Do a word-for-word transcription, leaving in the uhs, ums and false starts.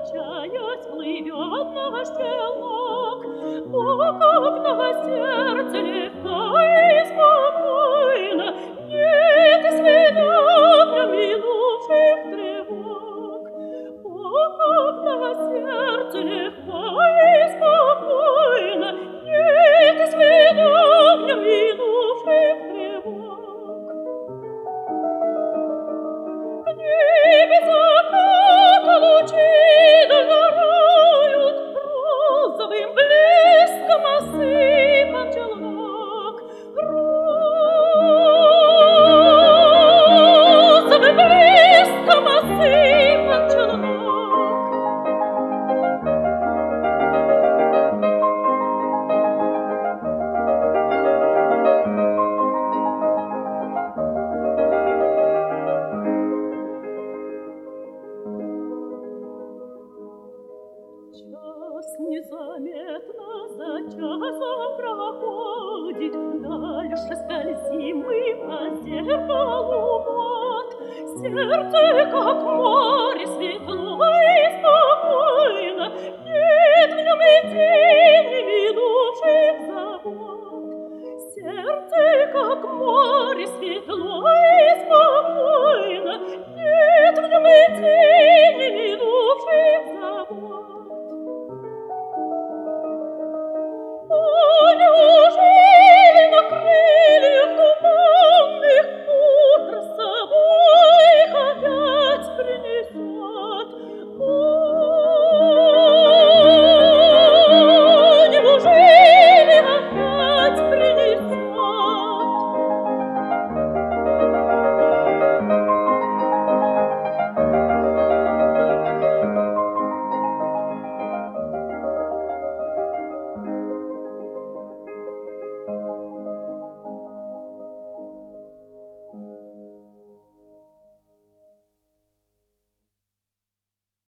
качаясь, плывет наш челнок. О, как на сердце легко и спокойно, нет свидания минувших тревог. О, как на сердце легко и спокойно, нет свидания минувших тревог. В небе заката лучи догорают, розовым блеском осыпан челнок. Розовым блеском осыпан челнок. Час незаметно за часом проходит, дальше скользим мы по зеркалу вод. Сердце, как море, светло и спокойно, нет в нем и тени минувших забот. Сердце, как море, светло и спокойно, нет в нем и тени минувших забот.